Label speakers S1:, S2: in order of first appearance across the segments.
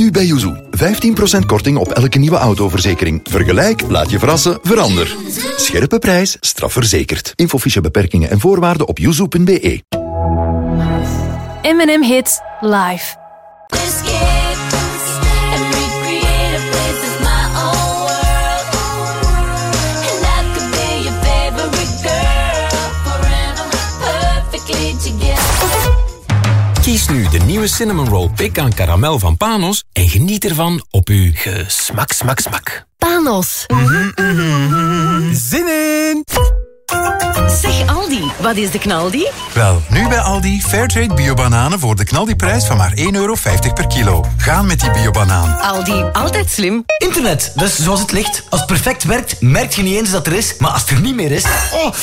S1: Nu bij Yuzu. 15% korting op elke nieuwe autoverzekering. Vergelijk, laat je verrassen, verander. Scherpe prijs, strafverzekerd. Infofiche beperkingen en voorwaarden op yuzu.be.
S2: M&M Hits live.
S3: Kies nu de nieuwe Cinnamon Roll Pecan Caramel van Panos en geniet ervan op uw gesmak.
S2: Panos.
S4: Zin in!
S2: Zeg Aldi, wat is de knaldi?
S4: Wel, nu bij Aldi Fairtrade biobananen voor de knaldiprijs van maar €1,50 per kilo. Gaan met die biobanaan.
S2: Aldi, altijd slim.
S5: Internet, dus zoals het ligt. Als het perfect werkt, merk je niet eens dat er is. Maar als het er niet meer is...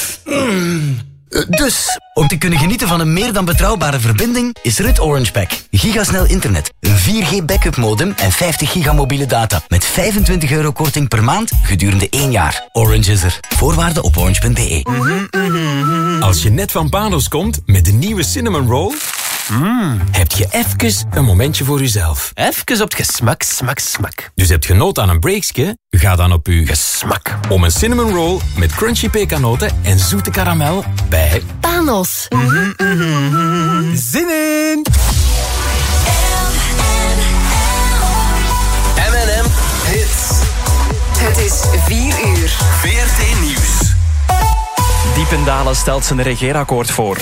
S5: Dus, om te kunnen genieten van een meer dan betrouwbare verbinding, is er het Orange Pack. Gigasnel internet, een 4G backup modem en 50 giga mobiele data. Met €25 korting per maand gedurende 1 jaar. Orange is er. Voorwaarden op orange.be.
S3: Als je net van Panos komt met de nieuwe Cinnamon Roll... heb je even een momentje voor jezelf.
S5: Even op het gesmak.
S3: Dus heb je nood aan een breakje? Ga dan op uw gesmak om een Cinnamon Roll met crunchy pekanoten en zoete karamel bij
S2: Panos.
S4: Zin in!
S6: M&M Hits.
S7: Het is 4 uur.
S6: VRT Nieuws.
S8: Diependalen stelt zijn regeerakkoord voor.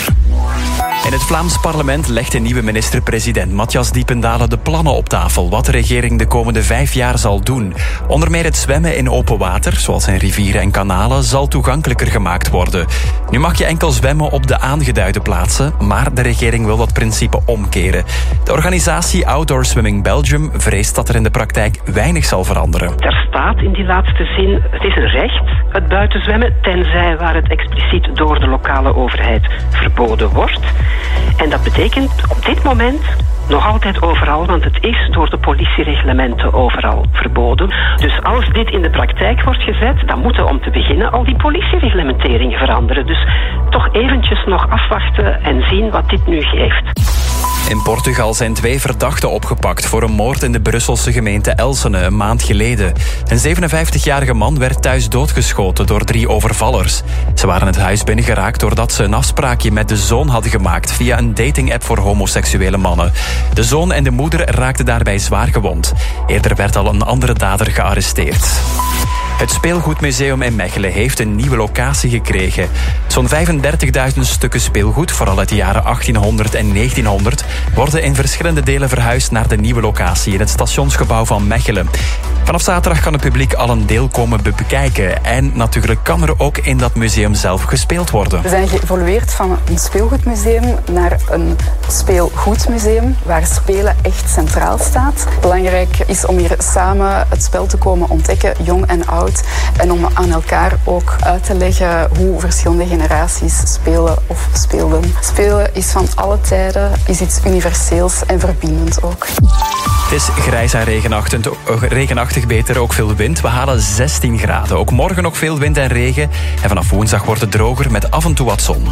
S8: In het Vlaams parlement legt de nieuwe minister-president Matthias Diependalen de plannen op tafel wat de regering de komende 5 jaar zal doen. Onder meer het zwemmen in open water, zoals in rivieren en kanalen, zal toegankelijker gemaakt worden. Nu mag je enkel zwemmen op de aangeduide plaatsen, maar de regering wil dat principe omkeren. De organisatie Outdoor Swimming Belgium vreest dat er in de praktijk weinig zal veranderen.
S9: Er staat in die laatste zin, het is een recht, het buitenzwemmen, tenzij waar het expliciet door de lokale overheid verboden wordt. En dat betekent op dit moment nog altijd overal, want het is door de politiereglementen overal verboden. Dus als dit in de praktijk wordt gezet, dan moeten om te beginnen al die politiereglementeringen veranderen. Dus toch eventjes nog afwachten en zien wat dit nu geeft.
S8: In Portugal zijn 2 verdachten opgepakt voor een moord in de Brusselse gemeente Elsene een maand geleden. Een 57-jarige man werd thuis doodgeschoten door 3 overvallers. Ze waren het huis binnengeraakt doordat ze een afspraakje met de zoon hadden gemaakt via een datingapp voor homoseksuele mannen. De zoon en de moeder raakten daarbij zwaar gewond. Eerder werd al een andere dader gearresteerd. Het Speelgoedmuseum in Mechelen heeft een nieuwe locatie gekregen. Zo'n 35.000 stukken speelgoed, vooral uit de jaren 1800 en 1900... worden in verschillende delen verhuisd naar de nieuwe locatie in het stationsgebouw van Mechelen. Vanaf zaterdag kan het publiek al een deel komen bekijken. En natuurlijk kan er ook in dat museum zelf gespeeld worden.
S10: We zijn geëvolueerd van een speelgoedmuseum naar een speelgoedmuseum, waar spelen echt centraal staat. Belangrijk is om hier samen het spel te komen ontdekken, jong en oud. En om aan elkaar ook uit te leggen hoe verschillende generaties spelen of speelden. Spelen is van alle tijden, is iets universeels en verbindend ook.
S8: Het is grijs en regenachtig beter, ook veel wind. We halen 16 graden. Ook morgen nog veel wind en regen. En vanaf woensdag wordt het droger met af en toe wat zon.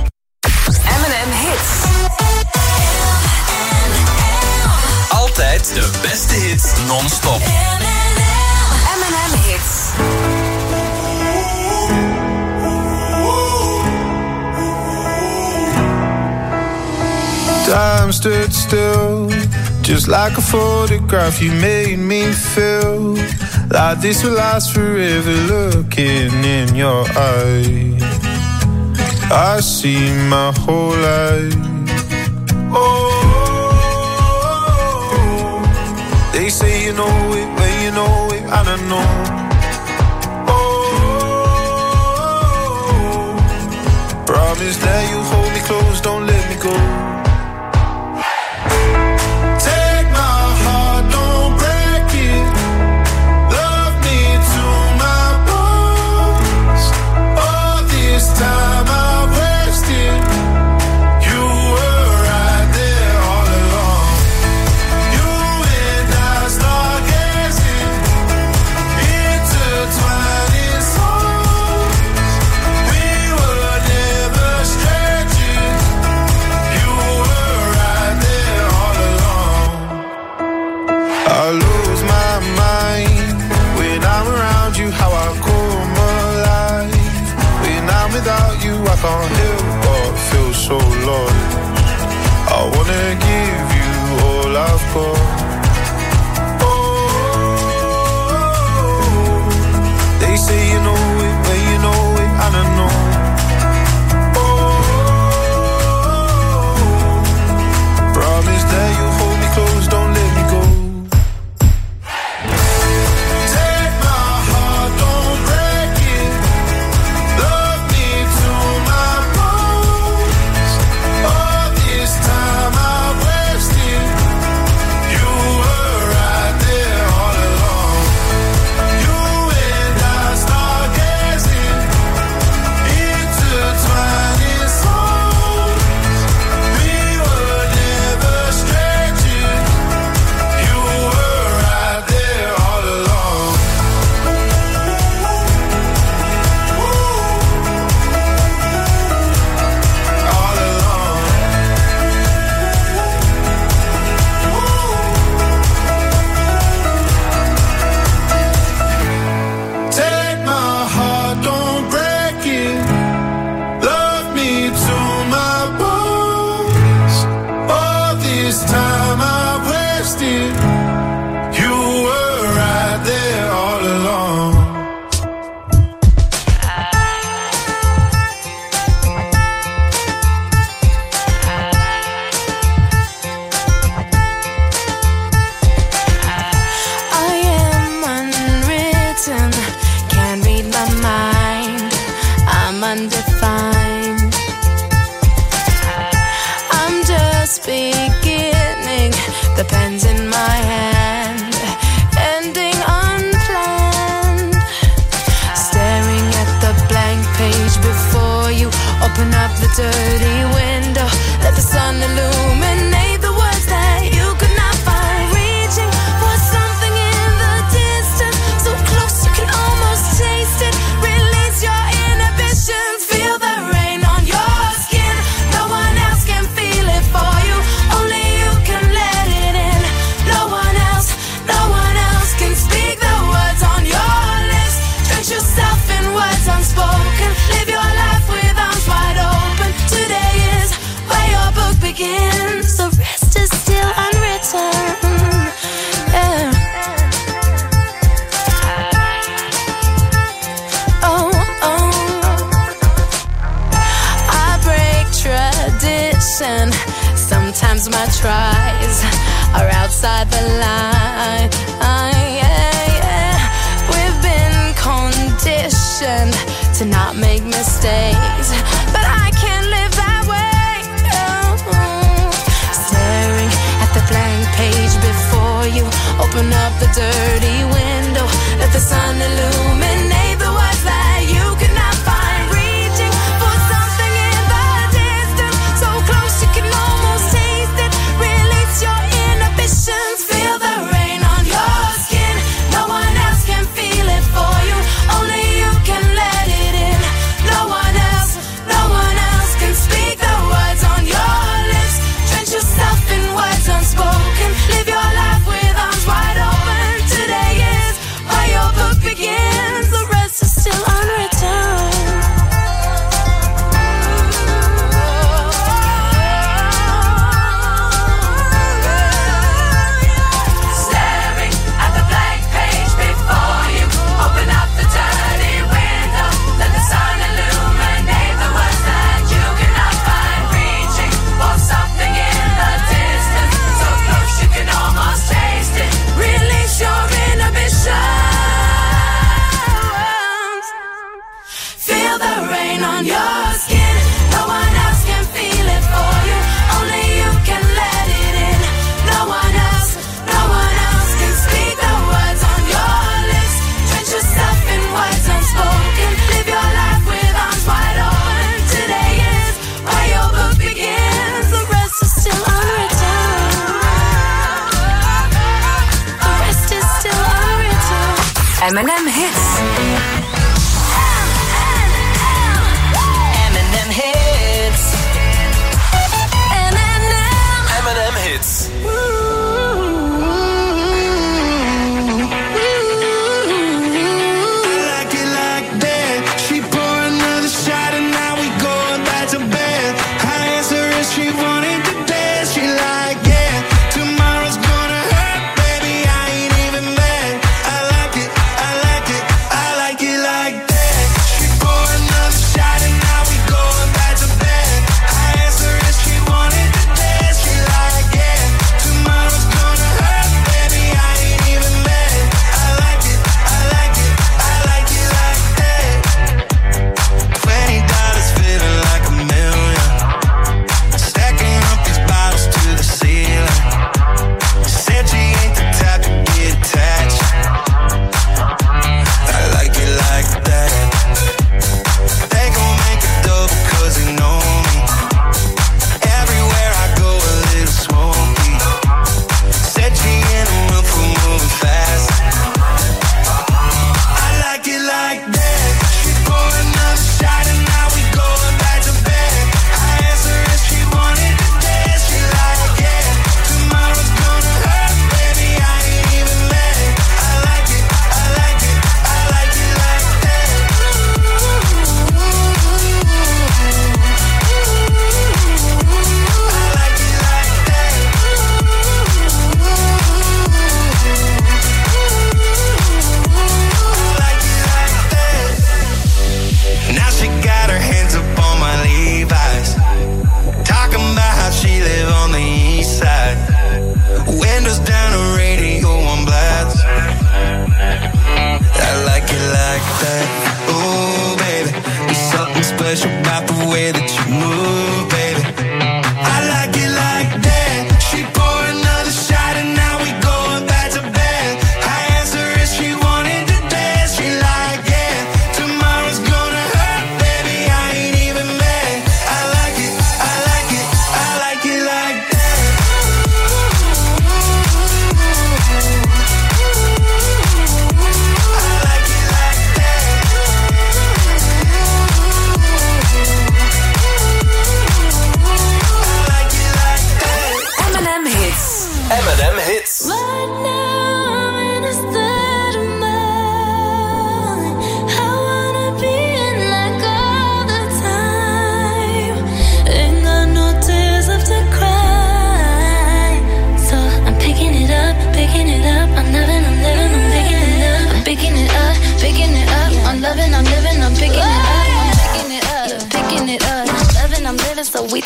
S7: M&M Hits.
S6: Altijd de beste hits non-stop.
S7: M&M Hits.
S11: Time stood still, just like a photograph. You made me feel like this will last forever. Looking in your eyes, I see my whole life. Oh, they say you know it when you know it, and I know. Oh, promise that you hold me close, don't let me go. You lose my mind. When I'm around you, how I come alive. When I'm without you, I can't help but feel so lost. I wanna give you all I've got. They say you know it, but you know it, I don't know. Promise that you'll hold me close, don't let me go. Take my heart, don't break it. Love me to my bones. All this time I've wasted. You were right there all along. You and I stargazing, intertwining souls. We were never strangers. You were right there all along. All along. Take my heart, don't break it. Love me to my bones. All this time I've wasted. You were right there all along.
S12: I am unwritten, can't read my mind. I'm undefined. I'm just beginning, the pen's in my hand, ending unplanned. Staring at the blank page before you, open up the dirty window, let the sun illuminate the words that you could not find. Reaching for something in the distance, so close you can almost taste it. Release your inhibitions, feel the rain on your skin. No one else can feel it for you, only you can let it in. No one else can speak the words on your lips. Drench yourself in words unspoken, live your life with arms wide open. Today is where your book begins, the rest is still unwritten. Yeah. Oh, oh. I break tradition. Sometimes my tries are outside the line. We've been conditioned to not make mistakes, but I can't live that way. Oh. Staring at the blank page before you, open up the dirty window, let the sun illuminate the words that you could not find. Reaching for something in the distance, so close you can almost taste it. Release your inhibitions, feel the rain on your skin. No one else can feel it for you, only you can let it in. No one else can speak the words on your lips. Drench yourself in words unspoken, live your life with arms wide open. Today is where your book begins, the rest is still unwritten. Staring at the blank page before you, open up the dirty window, let the sun illuminate the words that you cannot find. Reaching for something in the distance, so close you can almost taste it. Release your inhibitions, feel the rain on your skin. No one else can feel it for you, only you can let it in. No one else can speak the words on your lips. Drench yourself in words unspoken, live your life with arms wide open. Today is where your book begins, the rest is still unwritten. The rest is still unwritten.
S7: M&M Hits.
S6: M&M Hits. M&M Hits.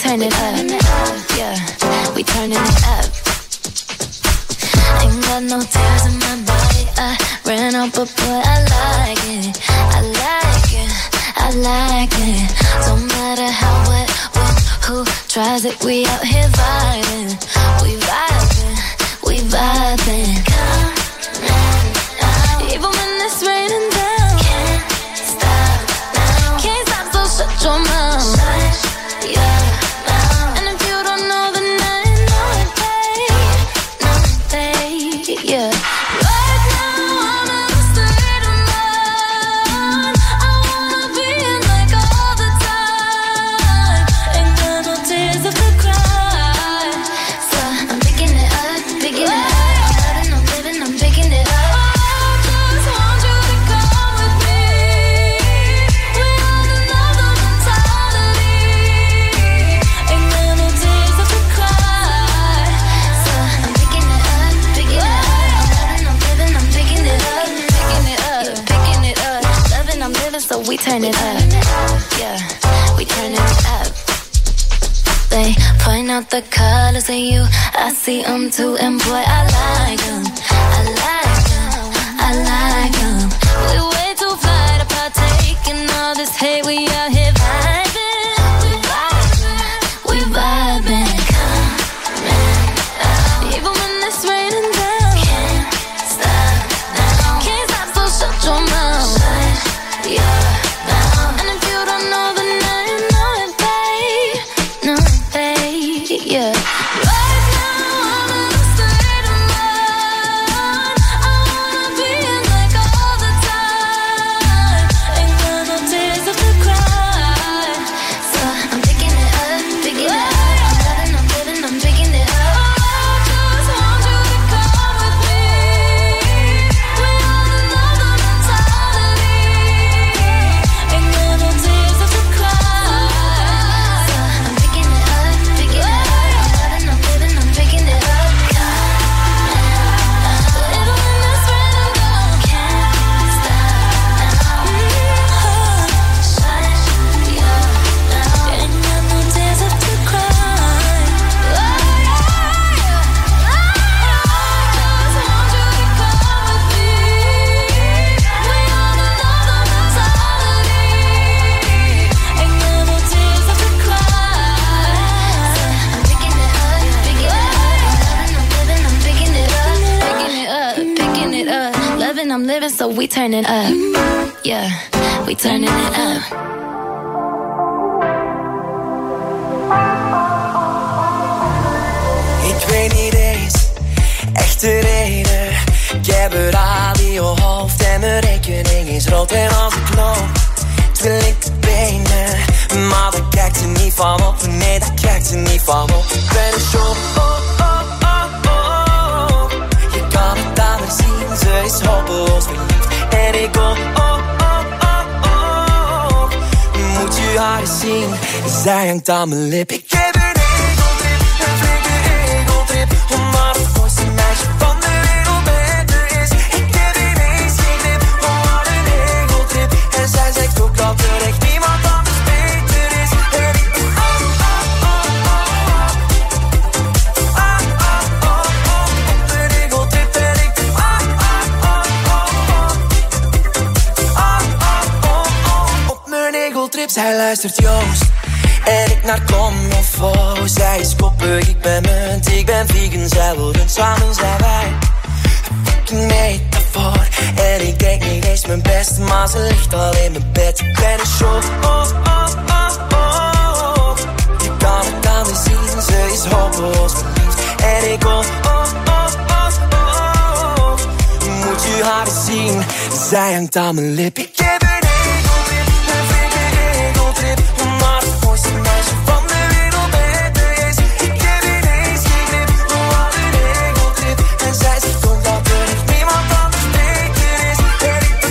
S12: turn it up. Yeah, we turning it up. Ain't got no tears in my body. I ran out, but boy, I like it. I like it. I like it. Don't matter how, what, when, who tries it. We out here vibing. We vibing. We vibing. Come on, even when it's raining down. Can't stop now. Can't stop, so shut your mouth. Shut your mouth. And if you don't know, then I know it, babe. No, babe, yeah. Right now I'm in a state of mind. I wanna be in like all the time. Ain't got no tears left to cry. So I'm picking it up, picking it up. I'm living, I'm picking it up. I just want you to come with me. We on another mentality. Ain't got no tears left to cry. So I'm picking it up, picking it up. I'm living, I'm picking it up, picking it up, picking it up. Loving, I'm living, so we turn it up. Yeah, we turn it up. They point out the colors of you, I see them too, and boy, I like them. I like them, I like them. We way too fly to partake in all this hate. We out here vibing, we vibing, we vibing. Come on, even when it's raining down. Can't stop now. Can't stop, so shut your mouth. Shut your mouth. And if you don't know, then I know it, babe. No, babe, yeah. Right now I'm in a state of mind. I wanna be in like all the time. Ain't got no tears left to cry. So I'm picking it up, picking it up. I'm living, I'm picking it up. I just want you to come with me. We on another mentality. Ain't got no tears left to cry. So I'm picking it up, picking it up. I'm living, I'm picking it up. Even when it's raining down. Can't stop now. Shut your mouth. Ain't got no tears left to cry. I'm living, so we turn it up. Yeah, we turning it up.
S13: Ik weet niet eens echt de reden. Ik heb een radiohoofd en mijn rekening is rood. En als ik loop, wil ik de benen. Maar daar kijkt ze niet van op. Nee, daar kijkt ze niet van op. Ik ben een show. Je kan het aan haar zien, ze is hopeloos verliefd. En ik wil moet je haar eens zien. Zij hangt aan mijn lip. Ik heb een egeltrip, een flinke egeltrip. Omdat het mooiste meisje van de wereld beter is. Ik heb ineens geen grip, wat een egeltrip. En zij zegt ook dat er echt niemand anders beter is. En ik een egeltrip en ik op mijn egeltrip. Zij luistert Joost en ik naar Comofo. Zij is koppig, ik ben munt, ik ben vegan. Zij wil rund, samen zijn wij een fucking metafoor. En ik denk niet eens mijn best, maar ze ligt al in mijn bed. Ik ben een show, je kan het aan me zien, ze is hopeloos verliefd. En ik wil moet je haar eens zien, zij hangt aan mijn lip. Ik heb een egeltrip, een flinke egeltrip. Omdat het mooiste meisje van de wereld beter is. Ik heb ineens geen grip, wat een egeltrip. En zij zegt ook dat er echt niemand anders beter is. En ik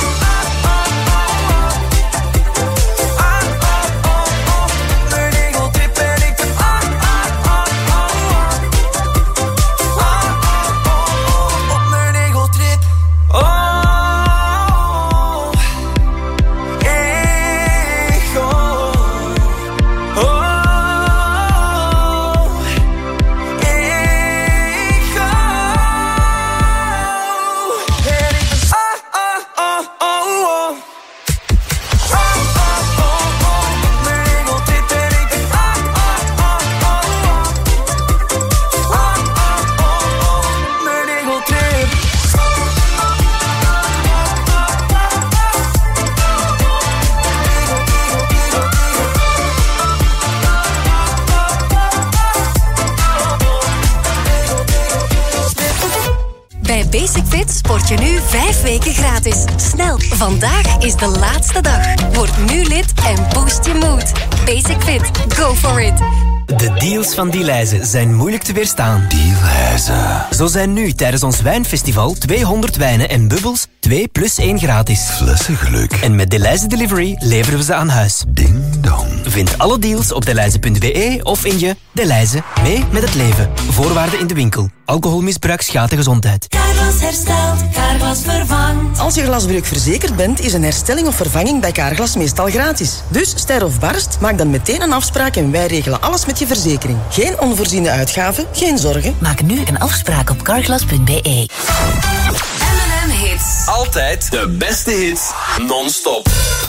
S13: mijn egeltrip en ik op mijn egeltrip.
S14: Basic Fit sport je nu 5 weken gratis. Snel, vandaag is de laatste dag. Word nu lid en boost je mood. Basic Fit, go for it.
S15: De deals van Delhaize zijn moeilijk te weerstaan. Delhaize. Zo zijn nu tijdens ons wijnfestival 200 wijnen en bubbels 2 plus 1 gratis. Flessengeluk. En met Delhaize Delivery leveren we ze aan huis. Ding dong. Vind alle deals op delhaize.be of in je Delhaize. Mee met het leven. Voorwaarden in de winkel. Alcoholmisbruik schaadt de gezondheid.
S16: Carglass herstelt, Carglass vervangt.
S17: Als je glasbreuk verzekerd bent, is een herstelling of vervanging bij Carglass meestal gratis. Dus ster of barst, maak dan meteen een afspraak en wij regelen alles met je verzekering. Geen onvoorziene uitgaven, geen zorgen.
S2: Maak nu een afspraak op carglass.be.
S7: M&M Hits.
S6: Altijd de beste hits, non-stop.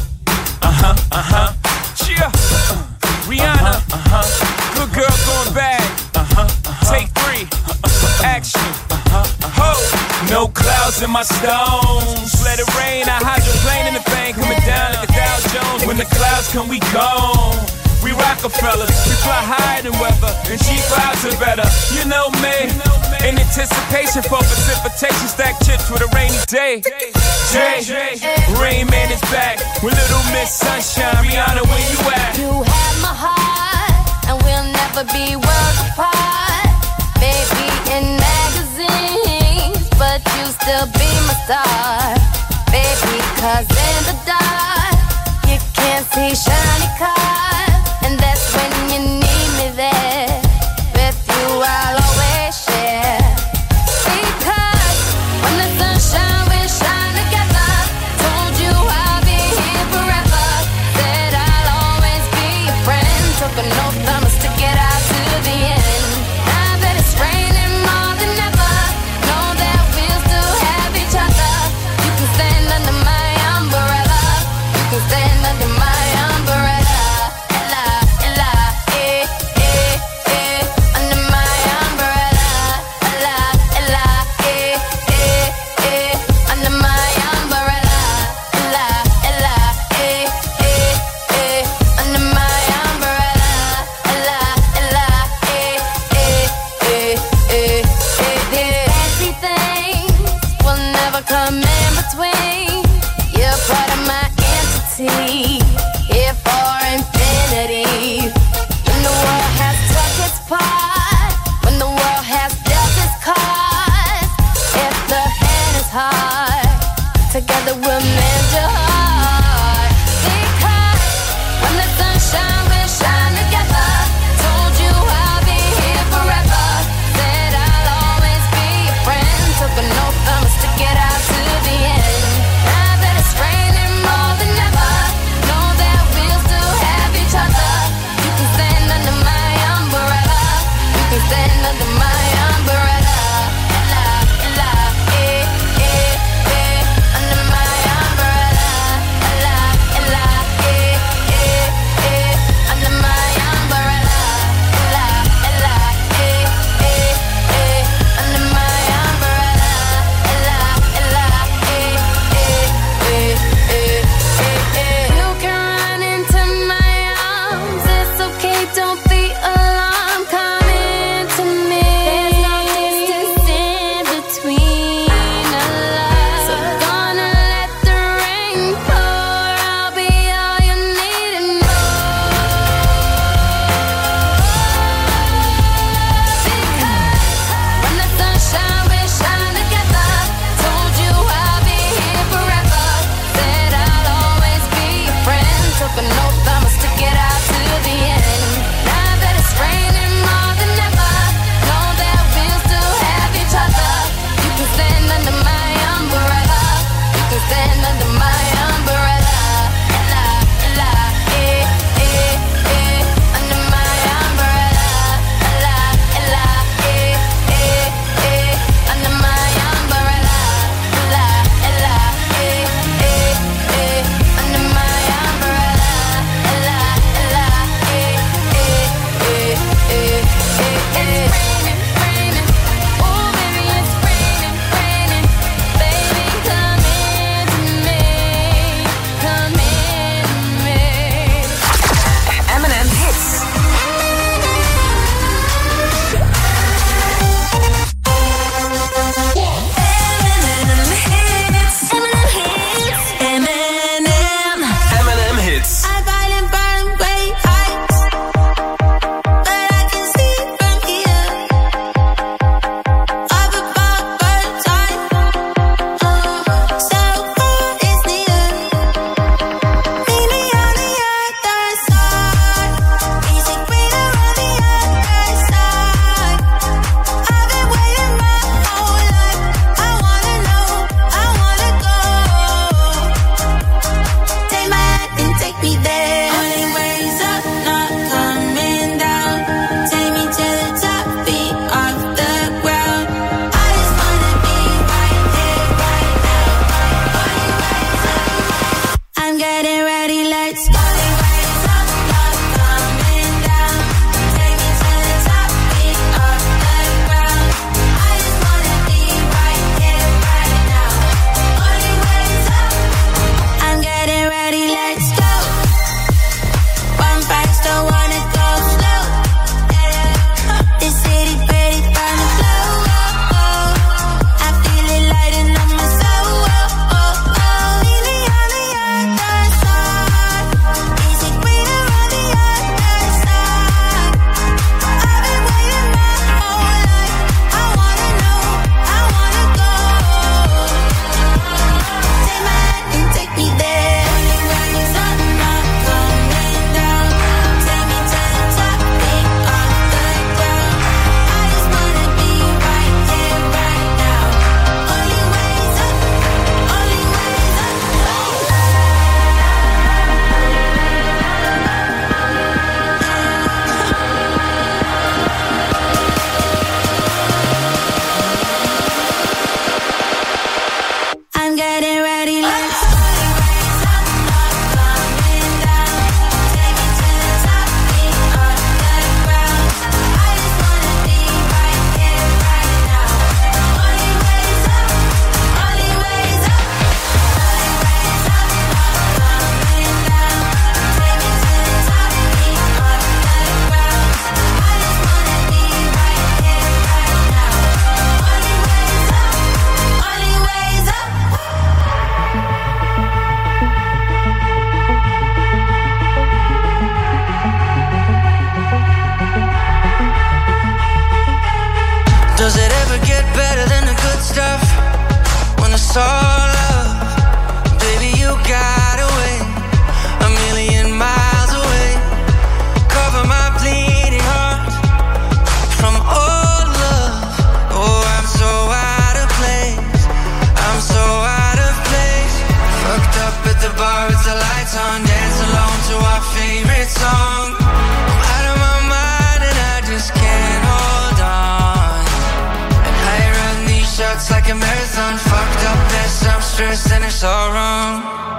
S18: Yeah. Rihanna. Good girl going bad. Take 3. Action. Ho. No clouds in my stones. Let it rain. I hydroplane in the thing coming down like a Dow Jones. When the clouds come, we gone. We Rockefellers, we fly higher than weather, and cheap vibes are better. You know me, in anticipation for precipitation, stack chips with a rainy day. Jay, Rain Man is back with Little Miss Sunshine. Rihanna, where you at?
S12: You have my heart, and we'll never be worlds apart. Maybe in magazines, but you still be my star. Baby, 'cause in the dark, you can't see shiny cars. And that's when you need me there. With you I'll always share. Because when the sunshine will shine together. Told you I'll be here forever. Said I'll always be your friend. Took an oath, I'ma stick it out to the end. Now that it's raining more than ever, know that we'll still have each other. You can stand under my umbrella. You can stand under my umbrella. Come in between. You're part of my entity. Here for infinity. When the world has took its part, when the world has dealt its cards, if the hand is hard, together we'll mend your heart. Because when the sunshine will shine together. Told you I'll be here forever. Said I'll always be your friend. Took an oath, I'ma stick it out to the end. Now that it's raining more than ever, know that we'll still have each other. You can stand under my umbrella. You can stand under my umbrella. Ella, ella, under my
S13: saw love. Baby, you got away 1,000,000 miles away. Cover my bleeding heart from all love. Oh, I'm so out of place. I'm so out of place. Fucked up at the bar with the lights on. Dance alone to our favorite song. I'm out of my mind and I just can't hold on. And I run these shots like a marathon. Fucked up mess, I'm stressed and it's all wrong.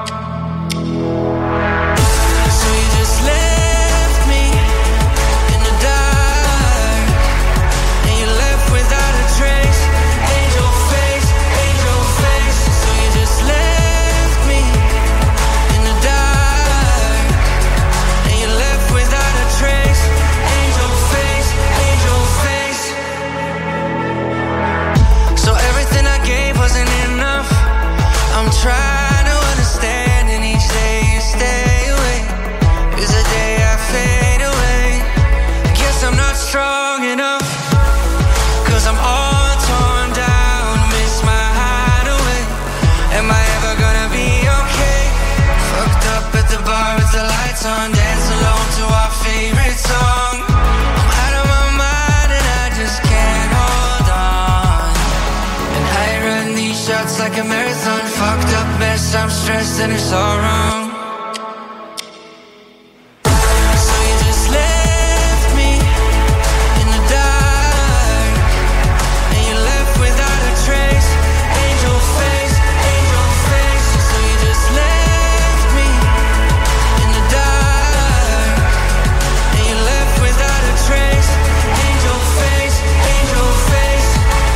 S13: So you just left me in the dark, and you left without a trace. Angel face, angel face. So you just left me in the dark, and you left without a trace. Angel face, angel face. So everything I gave wasn't enough. I'm trying to understand, and each day you stay away is a day I fade away. Guess I'm not strong enough, 'cause I'm all torn down. Miss my hideaway. Am I ever gonna be okay? Fucked up at the bar with the lights on. Dance alone to our favorite song. I'm out of my mind and I just can't hold on. And I run these shots like a marathon. Fucked up mess, I'm stressed and it's all wrong. So you just left me in the dark, and you left without a trace. Angel face, angel face. So you just left me in the dark, and you left without a trace. Angel face, angel face.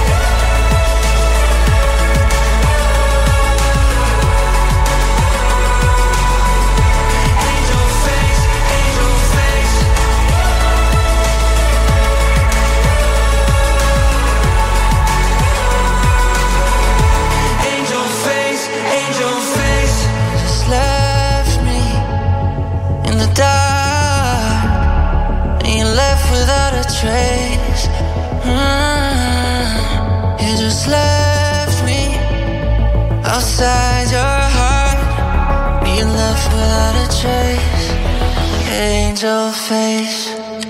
S13: Angel face, angel face. Angel face, angel face. Just left me in the dark, and you left without a trace. You just left me outside your heart. You left without a trace. Angel face.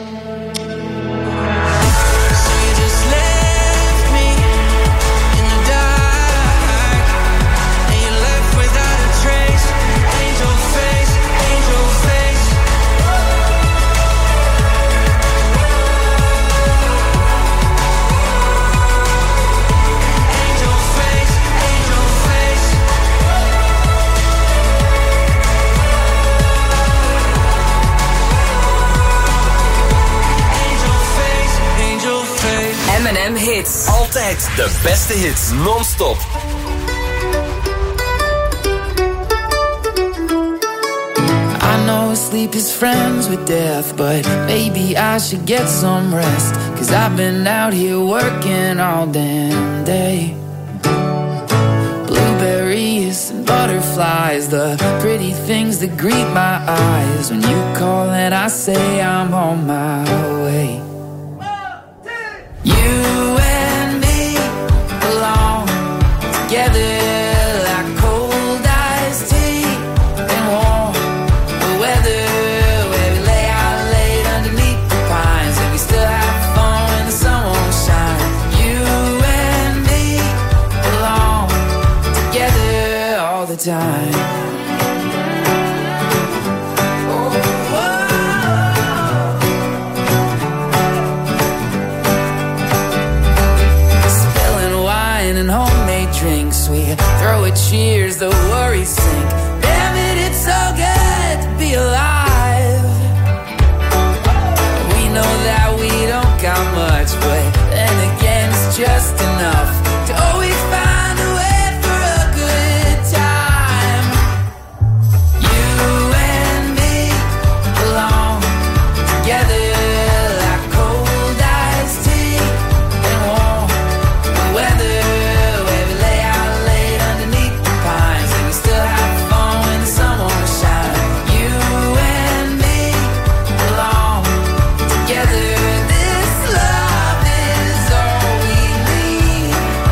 S13: So you just left me in the dark, and you left without a trace. Angel face, angel face. Angel face, angel face. Angel face, angel face.
S6: M&M Hits. Altijd de beste hits. Non-stop.
S19: I know sleep is friends with death, but maybe I should get some rest. 'Cause I've been out here working all damn day. Blueberries and butterflies, the pretty things that greet my eyes. When you call and I say I'm on my way. You and me belong together like cold iced tea and warm weather, where we lay out late underneath the pines, and we still have fun when the sun won't shine. You and me belong together all the time. Spilling wine and homemade drinks, we throw a cheers, the worries sink. Damn it, it's so good to be alive. We know that we don't got much, but then again it's just enough to always find a way for a good time. You and me belong together like cold iced tea and warm weather, where we lay out late underneath the pines, and we still have fun when the sun won't shine. You and me belong together. This love is all we need.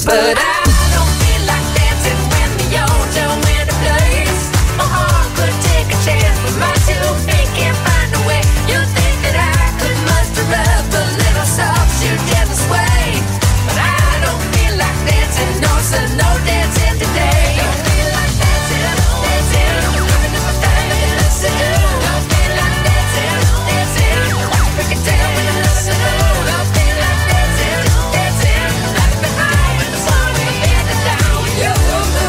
S19: But I don't feel like dancing when the older winter plays. My heart could take a chance, but my 2 feet can't find a way. You think that I could muster up a little soft shoe jealous way, but I don't feel like dancing, no, so no dancing today. Don't feel like dancing, dancing. Looking at my thing and listen. Don't feel like dancing, dancing. We can tell when you listen. Don't feel like dancing, dancing. Left behind when the sun will hit the down with you.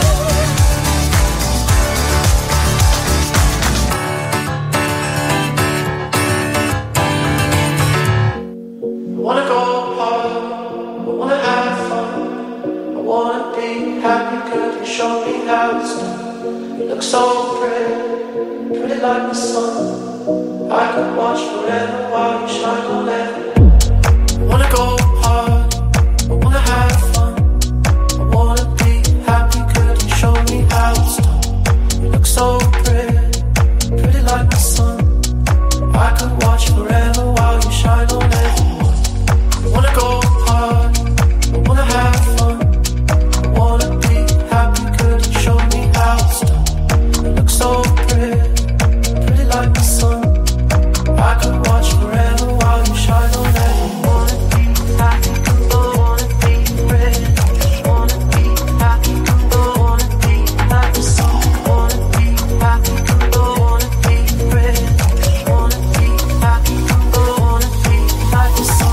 S20: I wanna go hard, I wanna have fun, I wanna be happy, girl, you show me how it's done. You look so pretty, pretty like the sun. I could watch forever while you shine on everyone. I wanna go hard, I wanna have fun, I wanna be happy, girl, you show me how it's done. You look so pretty, pretty like the sun. I could watch forever while you shine on everyone. I wanna go hard, I wanna have fun, I wanna be happy, could you show me how it's done? You look so pretty, pretty like the sun. I could watch forever while you shine on everyone. Wanna be happy, wanna be ready. Wanna be happy, wanna be like the sun. Wanna be happy, wanna be ready. Wanna be happy, wanna be like the sun.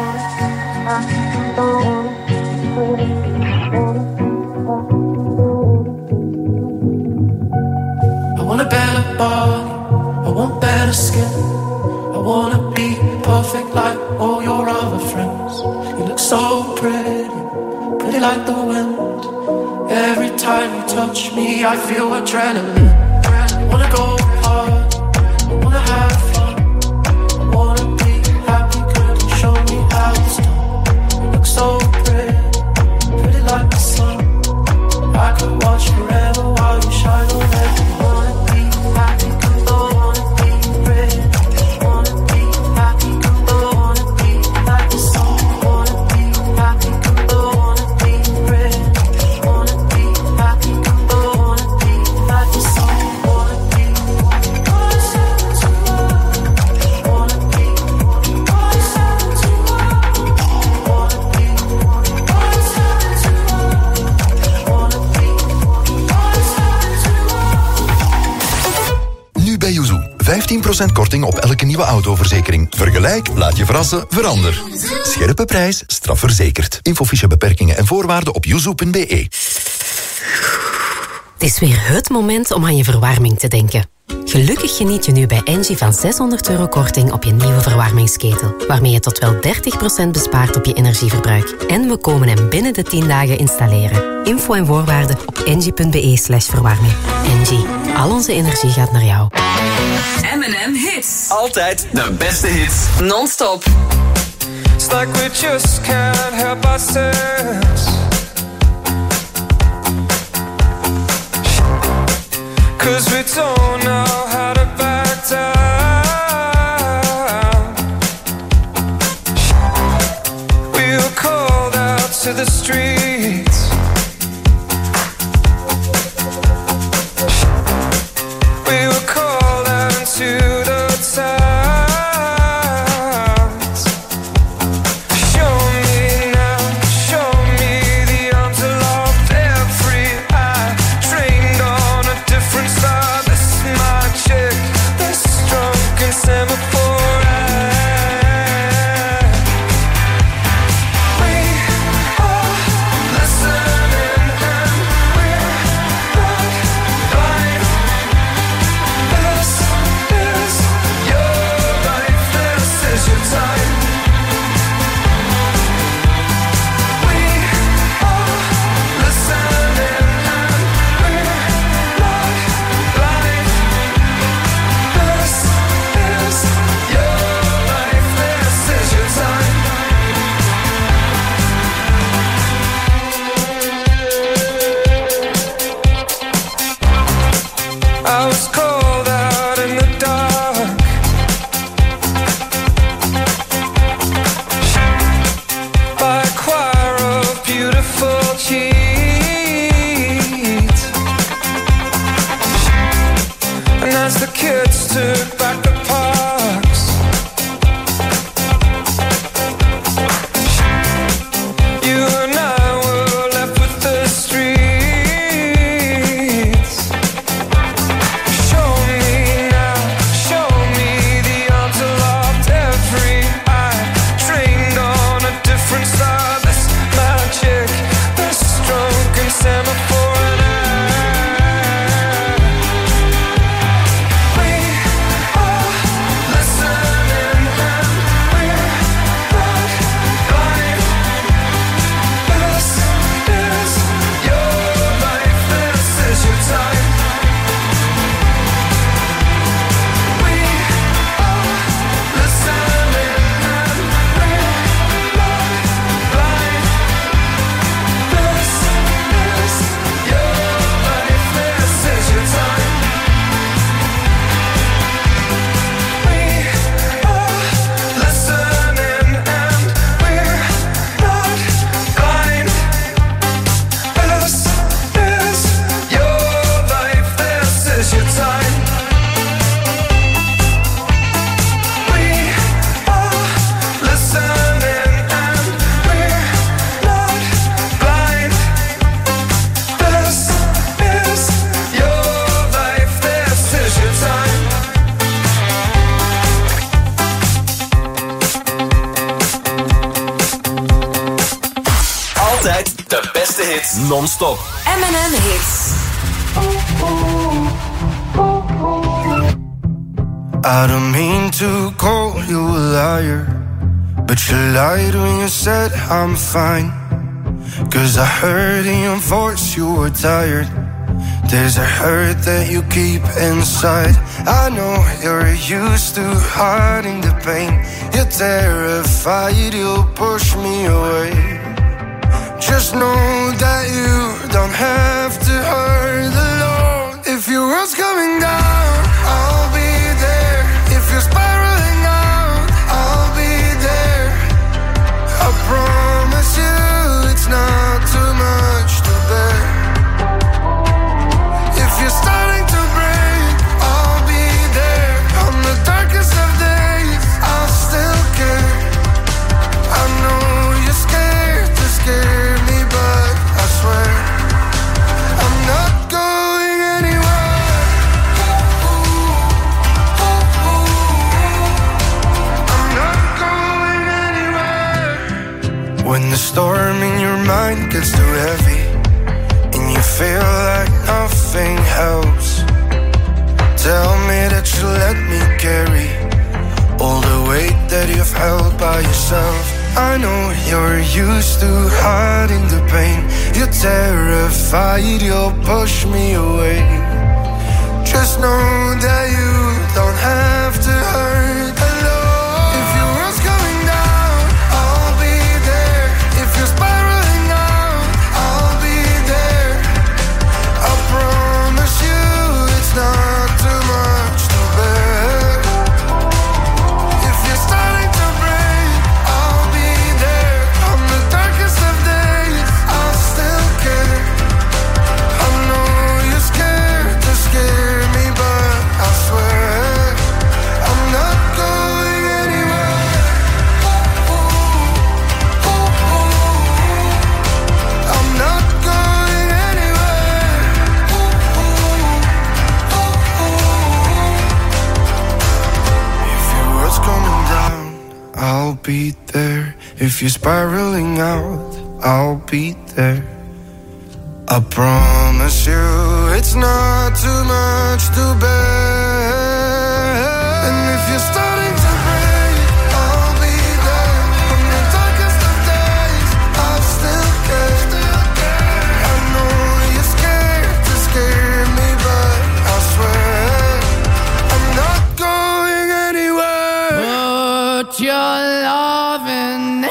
S20: I want a better body, I want better skin. I wanna be perfect like all your other friends. You look so pretty, pretty like the wind. Every time you touch me, I feel adrenaline. I wanna go hard, I wanna have fun, I wanna be happy, could you show me how it's done? You look so pretty, pretty like the sun. I could watch forever while you shine on everyone. Wanna be happy, wanna be ready. Wanna be happy, wanna be like the sun. Wanna be happy, wanna be ready. Wanna be happy, wanna be like the sun. Wanna be, wanna be,
S1: Nu bij Yuzu. 15% korting op elke nieuwe autoverzekering. Vergelijk, laat je verrassen, verander. Scherpe prijs, strafverzekerd. Infofiche beperkingen en voorwaarden op yuzu.be.
S21: Het is weer het moment om aan je verwarming te denken. Gelukkig geniet je nu bij Engie van €600 korting op je nieuwe verwarmingsketel, waarmee je tot wel 30% bespaart op je energieverbruik. En we komen hem binnen de 10 dagen installeren. Info en voorwaarden op engie.be/verwarming. Engie, al onze energie gaat naar jou.
S7: M&M Hits.
S6: Altijd de beste hits.
S7: Non-stop.
S18: It's like we just can't help ourselves. 'Cause we don't know how to back down. We were called out to the streets. We were called out into the towns. Show me now, show me the arms aloft, every eye trained on a different star. This is my chick, this drunken semaphore act. We are listening and we're not blind. This is your life, this is your time. We are listening and we're not blind. This is your life, this is your time. I was called out in the dark.
S6: Altijd de beste hits non-stop.
S7: M&M Hits.
S11: I don't mean to call you a liar, but you lied when you said I'm fine. 'Cause I heard in your voice you were tired. There's a hurt that you keep inside. I know you're used to hiding the pain. You're terrified you'll push me away. Just know that you don't have to hurt alone. If your world's coming down, I'll be there. If you're spiraling out, I'll be there. I promise you it's not too much to bear. If you're starting to break, I'll be there. On the darkest of days, I'll still care. I know you're scared to scare me, but I swear I'm not going anywhere. I'm not going anywhere. When the storm in your mind gets too heavy and you feel like nothing helps, tell me that you let me carry all the weight that you've held by yourself. I know you're used to hiding the pain. You're terrified you'll push me away. Just know that you don't have to hurt alone. If your world's coming down, I'll be there. If you're spiraling out, I'll be there. I promise you it's not too much to bear. If you're starting to break, I'll be there. On the darkest of days, I'll still care. I know you're scared to scare me, but I swear I'm not going anywhere. I'm not going anywhere. If your world's coming down, I'll be there. If you're spiraling out, I'll be there. I promise you it's not too much to bear. And if you're starting to break, I'll be there. On the darkest of days, I'll still care. I know you're scared to scare me, but I swear I'm not going anywhere.
S19: Put your loving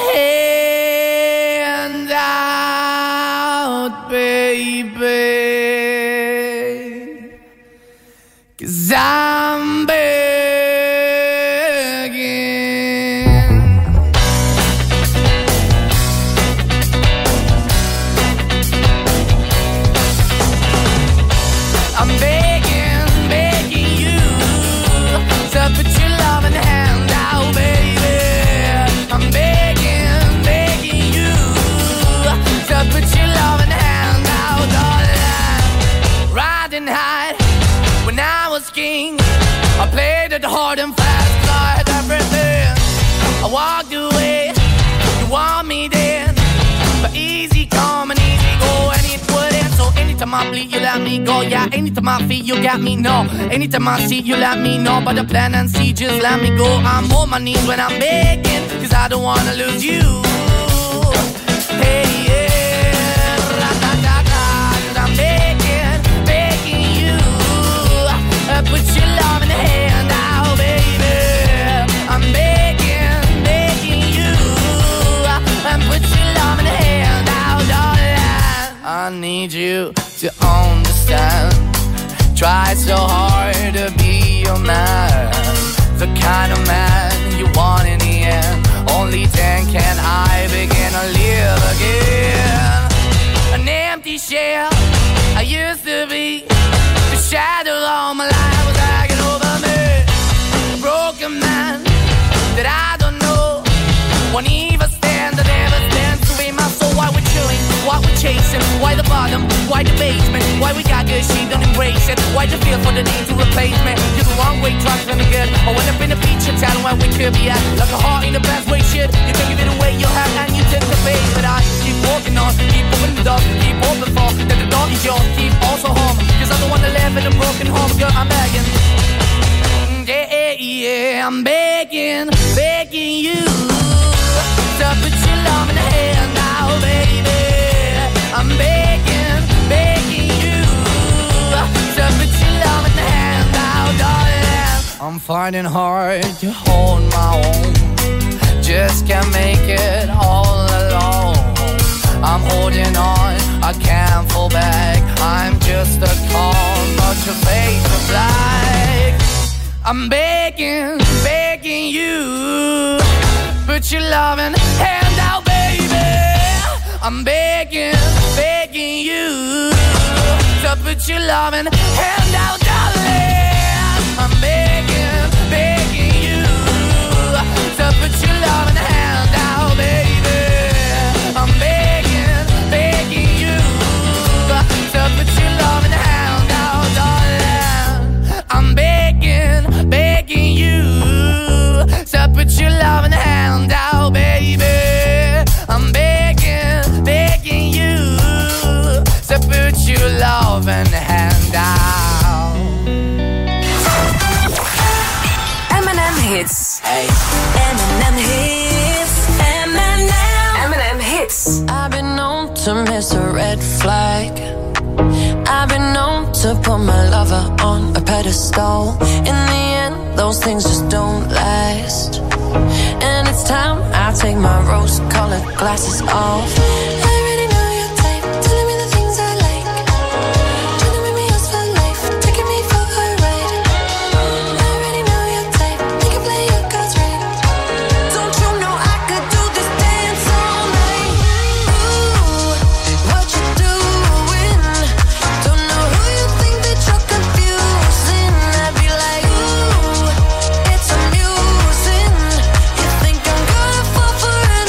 S19: hand out, baby, 'cause I'm begging. I'm begging, begging you to put your loving hand out, baby. I'm begging, begging you to put your loving hand out, darling. Riding high when I was king, I played it hard and fast, I had everything. I walked away, you want me then, but easy come and easy go, and it wouldn't. So anytime I bleed, you let me go. Yeah, anytime I feel, you got me, no. Anytime I see, you let me know. But the plan and see, just let me go. I'm on my knees when I'm begging, 'cause I don't wanna lose you. Hey, yeah, ra-da-da-da, 'cause I'm begging, begging you. Put your love in the hand out, baby. I'm begging, begging you. Put your love in the hand out, darling. I need you to understand. Try so hard to be your man, the kind of man you want in the end. Only then can I begin to live again. An empty shell I used to be, the shadow all my life was hanging over me. A broken man that I don't know, won't even stand, that ever stands to be my soul. Why we're chilling, why we're chasing, why the bottom, why the basement, why we got good, she don't embrace it. Why the feel for the need to replace me? You're the wrong way, trying to be good. I went up in a feature town where we could be at, like a heart in the best way, shit. You can give it away, you have, and you take the bait, but I keep walking on. I'm begging. Yeah, yeah, I'm begging, begging you to put your love in the hand now, baby. I'm begging, begging you to put your love in the hand now, darling. I'm finding hard to hold my own, just can't make it all alone. I'm holding on, I can't fall back. I'm just a call, but your face is black. I'm begging, begging you, put your loving hand out, baby. I'm begging, begging you to put your loving hand out, darling. I'm begging, begging you to put your loving hand out, baby. I'm begging, begging you to put your loving hand out, darling. I'm begging, begging you to put your loving hand out, baby. I'm begging, begging you to put your loving hand out.
S7: M&M Hits. Hey. M&M Hits. M&M Hits.
S12: I've been known to miss a red flag. I've been known to put my lover on a pedestal. In the end, those things just don't last. And it's time I take my rose-colored glasses off. I already know your type, telling me the things I like. Trying to make me yours for life, taking me for a ride. I already know your type, you can play your cards right. Don't you know I could do this dance all night? Ooh, what you doing? Don't know who you think that you're confusing. I'd be like, ooh, it's amusing. You think I'm gonna fall for an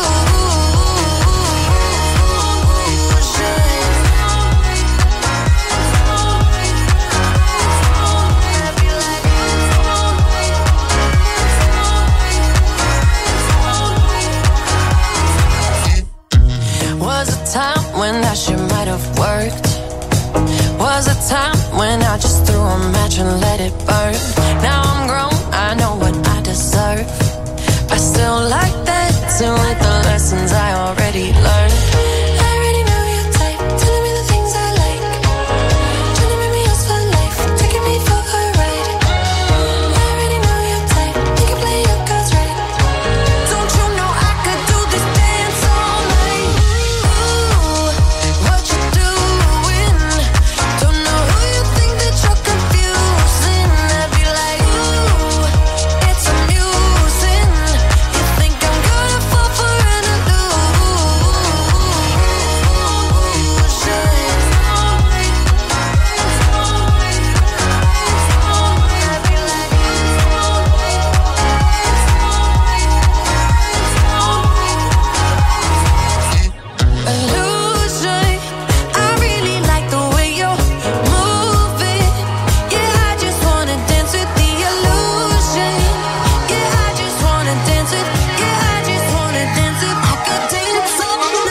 S12: illusion? Was a time when that shit might have worked. Was a time when I just threw a match and let it burn. Now I'm grown, I know what I deserve. I still like dancing with the lessons I already learned. I already know your type, telling me the things I like. Trying to make me yours for life, taking me for a ride. I already know your type, you can play your cards right. Don't you know I could do this dance all night? Ooh, what you doing? Don't know who you think that you're confusing. I'd be like, ooh, it's amusing. You think I'm gonna fall for an illusion? I really like the way you're moving. Yeah, I just wanna dance with the illusion. Yeah, I just wanna dance with. Yeah, I just wanna dance with. I could dance all night.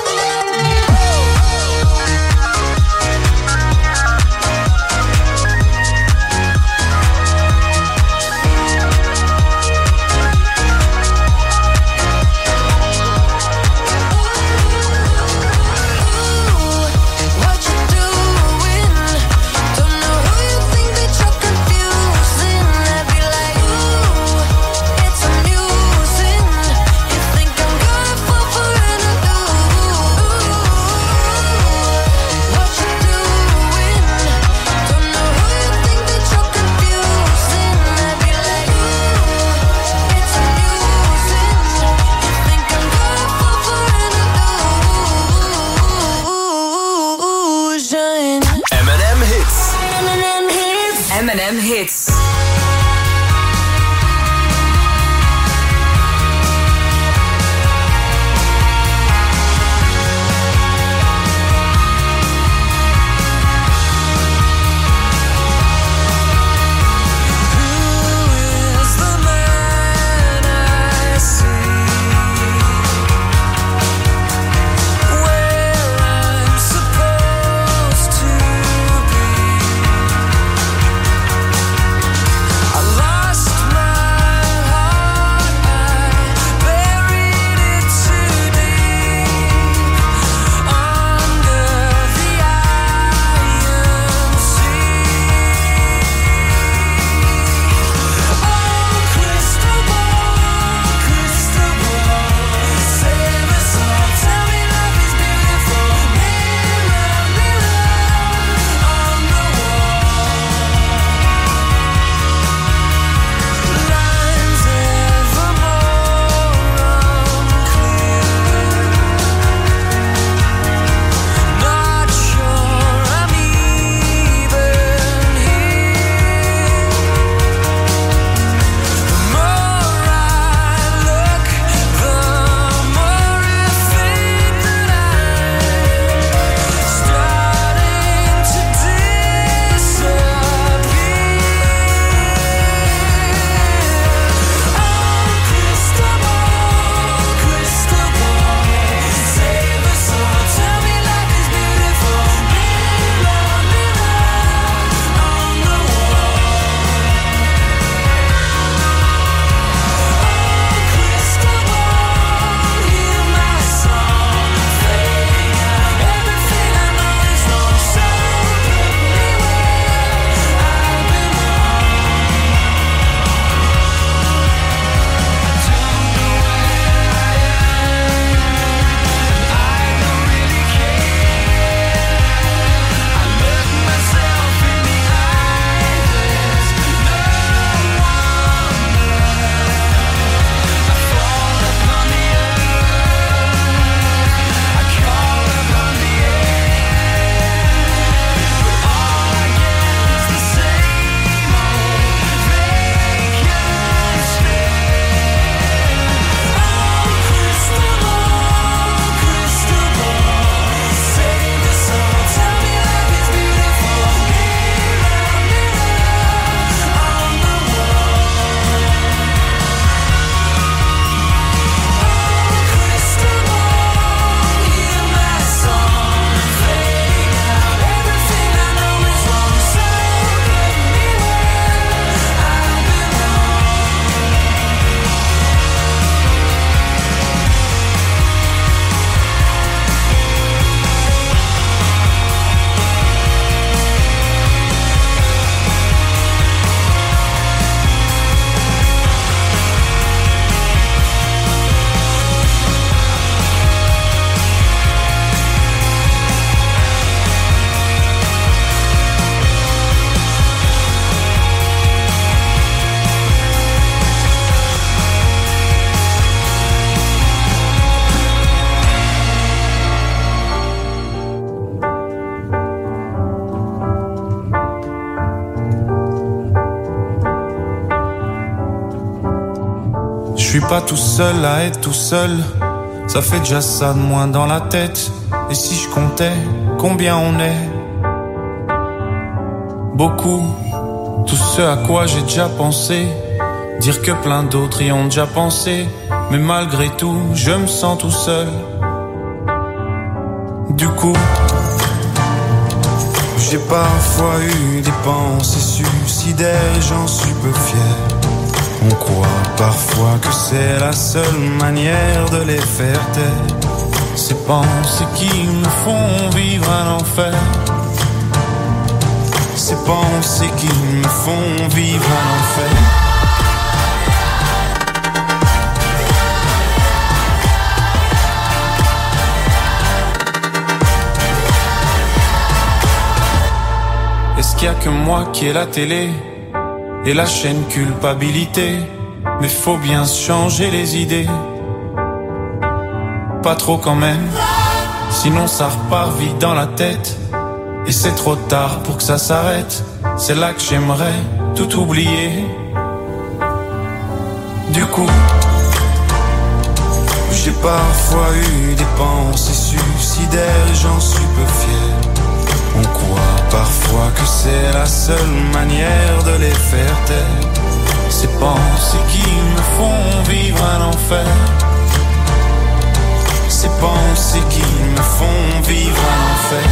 S12: What you doing? Don't know who you think that you're confusing. I'd be like, ooh, it's amusing. You think I'm gonna fall for an illusion? What you doing? Don't know who you think that you're confusing. I'd be like, ooh, it's amusing. You think I'm gonna fall for an illusion?
S6: M&M Hits.
S12: M&M Hits.
S7: M&M Hits.
S13: Supposed to be
S11: pas tout seul à être tout seul. Ça fait déjà ça de moins dans la tête. Et si je comptais combien on est? Beaucoup, tout ce à quoi j'ai déjà pensé. Dire que plein d'autres y ont déjà pensé. Mais malgré tout, je me sens tout seul. Du coup, j'ai parfois eu des pensées suicidaires et j'en suis peu fier. On croit parfois que c'est la seule manière de les faire taire. Ces pensées qui me font vivre un enfer. Ces pensées qui me font vivre un enfer. Est-ce qu'il y a que moi qui ai la télé et la chaîne culpabilité? Mais faut bien se changer les idées. Pas trop quand même, sinon ça repart vite dans la tête. Et c'est trop tard pour que ça s'arrête. C'est là que j'aimerais tout oublier. Du coup, j'ai parfois eu des pensées suicidaires et j'en suis peu fier. On croit parfois que c'est la seule manière de les faire taire. Ces pensées qui me font vivre un enfer. Ces pensées qui me font vivre un enfer.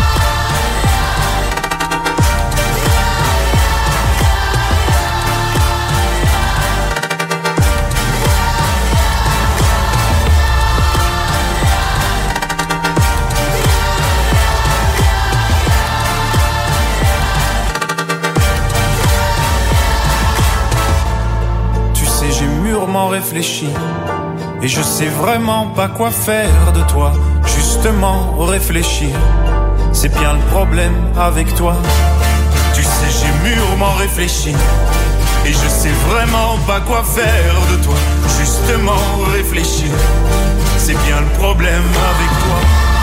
S11: Réfléchi et je sais vraiment pas quoi faire de toi. Justement réfléchir, c'est bien le problème avec toi. Tu sais j'ai mûrement réfléchi et je sais vraiment pas quoi faire de toi. Justement réfléchir, c'est bien le problème avec toi.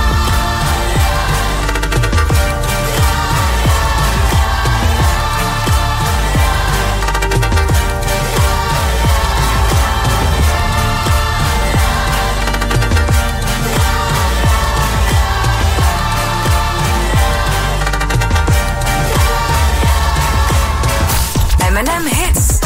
S7: M&M Hits.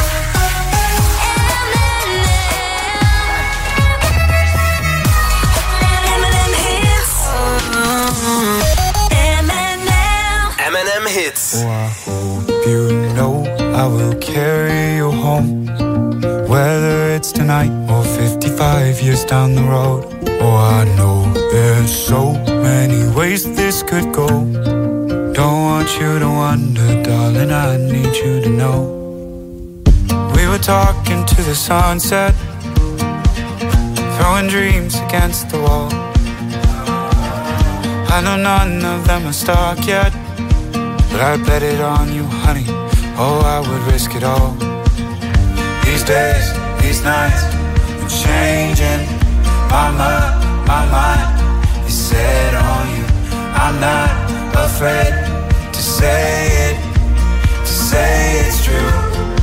S6: M&M Hits.
S11: Oh, I hope you know I will carry you home, whether it's tonight or 55 years down the road. Oh, I know there's so many ways this could go. Don't want you to wonder, darling, I need you to know. We were talking to the sunset, throwing dreams against the wall. I know none of them are stuck yet, but I bet it on you, honey. Oh, I would risk it all. These days, these nights, I'm changing my mind is set on you. I'm not afraid to say it's true.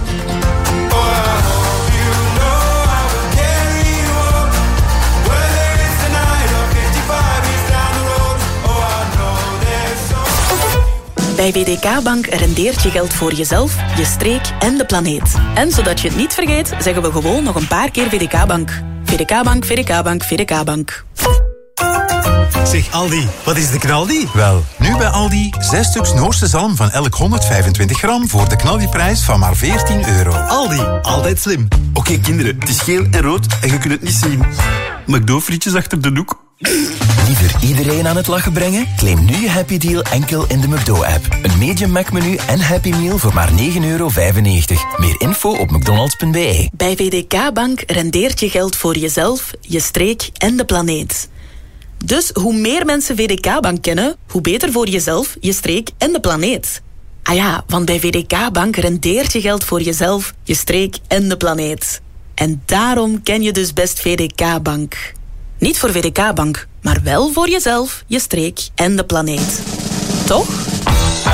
S2: Bij VDK Bank rendeert je geld voor jezelf, je streek en de planeet. En zodat je het niet vergeet, zeggen we gewoon nog een paar keer VDK Bank. VDK Bank, VDK Bank, VDK Bank.
S4: Zeg Aldi, wat is de knaldi? Wel, nu bij Aldi 6 stuks Noorse zalm van elk 125 gram voor de knaldiprijs van maar €14. Aldi, altijd slim.
S5: Oké, kinderen, het is geel en rood en je kunt het niet zien. McDo-frietjes achter de hoek.
S15: Liever iedereen aan het lachen brengen? Claim nu je Happy Deal enkel in de McDo-app. Een medium Mac-menu en Happy Meal voor maar €9,95. Meer info op mcdonalds.be.
S2: Bij VDK Bank rendeert je geld voor jezelf, je streek en de planeet. Dus hoe meer mensen VDK Bank kennen, hoe beter voor jezelf, je streek en de planeet. Ah ja, want bij VDK Bank rendeert je geld voor jezelf, je streek en de planeet. En daarom ken je dus best VDK Bank. Niet voor VDK Bank, maar wel voor jezelf, je streek en de planeet. Toch?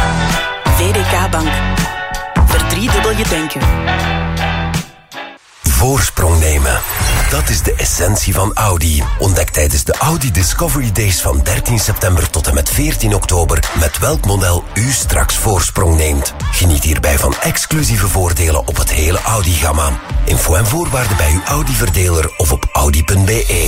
S2: VDK Bank. Verdriedubbel je denken.
S3: voorsprong nemen. Dat is de essentie van Audi. Ontdek tijdens de Audi Discovery Days van 13 september tot en met 14 oktober met welk model u straks voorsprong neemt. Geniet hierbij van exclusieve voordelen op het hele Audi-gamma. Info en voorwaarden bij uw Audi-verdeler of op audi.be.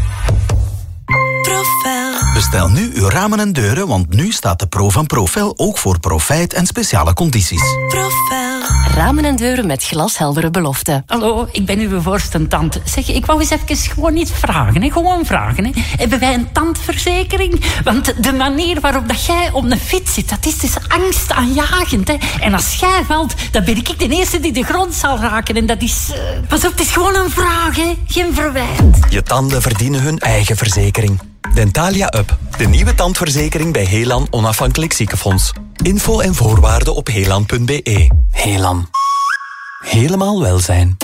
S22: Bestel nu uw ramen en deuren, want nu staat de Pro van Profel ook voor profijt en speciale condities.
S21: Profel. Ramen en deuren met glasheldere beloften.
S23: Hallo, ik ben uw vorstentante. Zeg, ik wou eens even gewoon iets vragen. Hè? Gewoon vragen. Hè? Hebben wij een tandverzekering? Want de manier waarop dat jij op een fiets zit, dat is dus angstaanjagend. Hè? En als jij valt, dan ben ik de eerste die de grond zal raken. En dat is... pas op, het is gewoon een vraag, hè? Geen verwijt.
S6: Je tanden verdienen hun eigen verzekering. Dentalia Up, de nieuwe tandverzekering bij Helan Onafhankelijk Ziekenfonds. Info en voorwaarden op helan.be. Helan. Helemaal welzijn.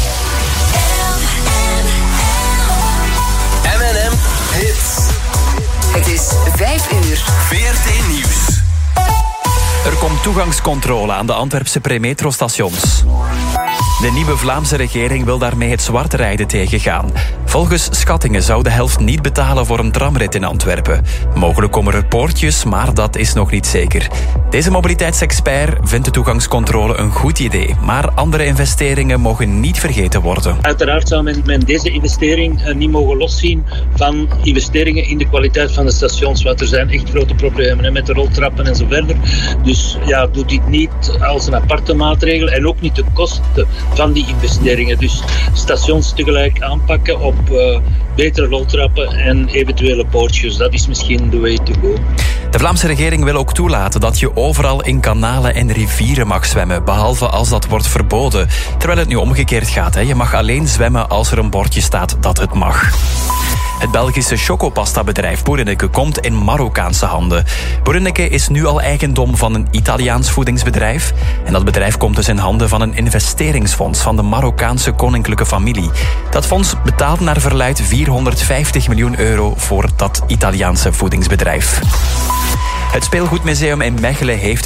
S7: M&M Hits. Het is 5 uur.
S6: VRT Nieuws.
S8: Er komt toegangscontrole aan de Antwerpse premetrostations. De nieuwe Vlaamse regering wil daarmee het zwartrijden tegengaan. Volgens schattingen zou de helft niet betalen voor een tramrit in Antwerpen. Mogelijk komen er poortjes, maar dat is nog niet zeker. Deze mobiliteitsexpert vindt de toegangscontrole een goed idee. Maar andere investeringen mogen niet vergeten worden.
S24: Uiteraard zou men deze investering niet mogen loszien van investeringen in de kwaliteit van de stations. Want er zijn echt grote problemen met de roltrappen en zo verder. Dus ja, doe dit niet als een aparte maatregel en ook niet de kosten van die investeringen. Dus stations tegelijk aanpakken op betere roltrappen en eventuele poortjes. Dat is misschien the way to go.
S8: De Vlaamse regering wil ook toelaten dat je overal in kanalen en rivieren mag zwemmen, behalve als dat wordt verboden. Terwijl het nu omgekeerd gaat. Hè. Je mag alleen zwemmen als er een bordje staat dat het mag. Het Belgische chocopasta-bedrijf Boerinneke komt in Marokkaanse handen. Boerinneke is nu al eigendom van een Italiaans voedingsbedrijf. En dat bedrijf komt dus in handen van een investeringsfonds van de Marokkaanse koninklijke familie. Dat fonds betaalt naar verluidt 450 miljoen euro voor dat Italiaanse voedingsbedrijf. Het Speelgoedmuseum in Mechelen heeft